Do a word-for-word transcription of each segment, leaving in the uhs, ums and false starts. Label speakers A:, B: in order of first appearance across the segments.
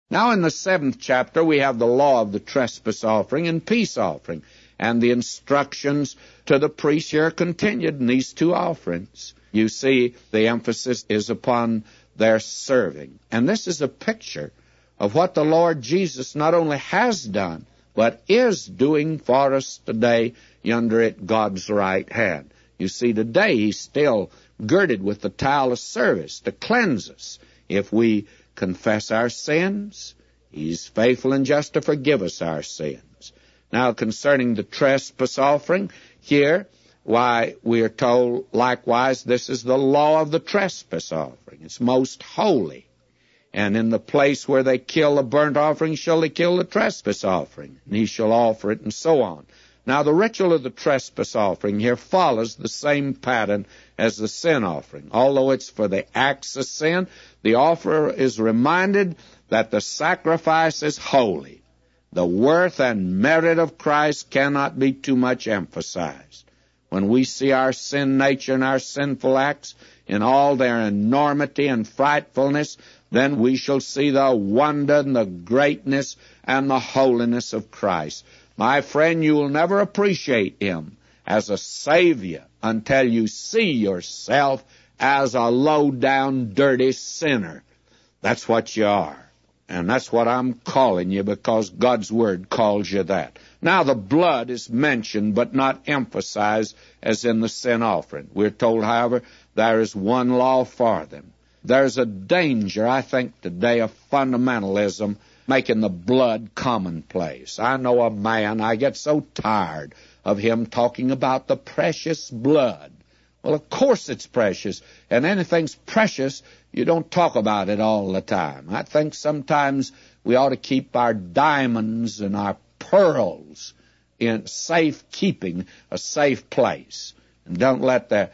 A: Now in the seventh chapter we have the law of the trespass offering and peace offering, and the instructions to the priest here are continued in these two offerings. You see, the emphasis is upon their serving. And this is a picture of what the Lord Jesus not only has done, but is doing for us today yonder at God's right hand. You see, today He's still girded with the towel of service to cleanse us. If we confess our sins, He's faithful and just to forgive us our sins. Now, concerning the trespass offering, here, why, we are told likewise this is the law of the trespass offering. It's most holy. And in the place where they kill the burnt offering shall they kill the trespass offering, and he shall offer it, and so on. Now, the ritual of the trespass offering here follows the same pattern as the sin offering. Although it's for the acts of sin, the offerer is reminded that the sacrifice is holy. The worth and merit of Christ cannot be too much emphasized. When we see our sin nature and our sinful acts in all their enormity and frightfulness, then we shall see the wonder and the greatness and the holiness of Christ. My friend, you will never appreciate Him as a Savior until you see yourself as a low-down, dirty sinner. That's what you are. And that's what I'm calling you, because God's Word calls you that. Now, the blood is mentioned but not emphasized as in the sin offering. We're told, however, there is one law for them. There's a danger, I think, today of fundamentalism making the blood commonplace. I know a man, I get so tired of him talking about the precious blood. Well, of course it's precious, and anything's precious, you don't talk about it all the time. I think sometimes we ought to keep our diamonds and our pearls in safe keeping, a safe place. And don't let the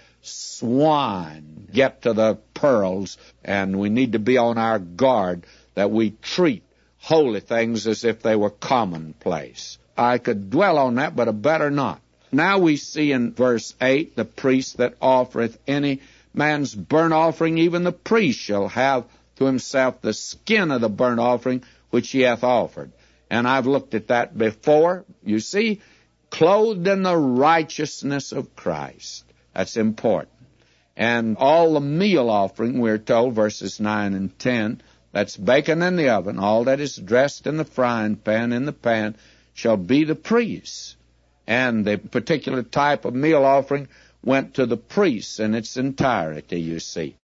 A: swine get to the pearls, and we need to be on our guard that we treat holy things as if they were commonplace. I could dwell on that, but I better not. Now we see in verse eight, the priest that offereth any man's burnt offering, even the priest shall have to himself the skin of the burnt offering which he hath offered. And I've looked at that before. You see, clothed in the righteousness of Christ. That's important. And all the meal offering, we're told, verses nine and ten, that's baken in the oven, all that is dressed in the frying pan, in the pan, shall be the priest. And the particular type of meal offering went to the priest in its entirety, you see.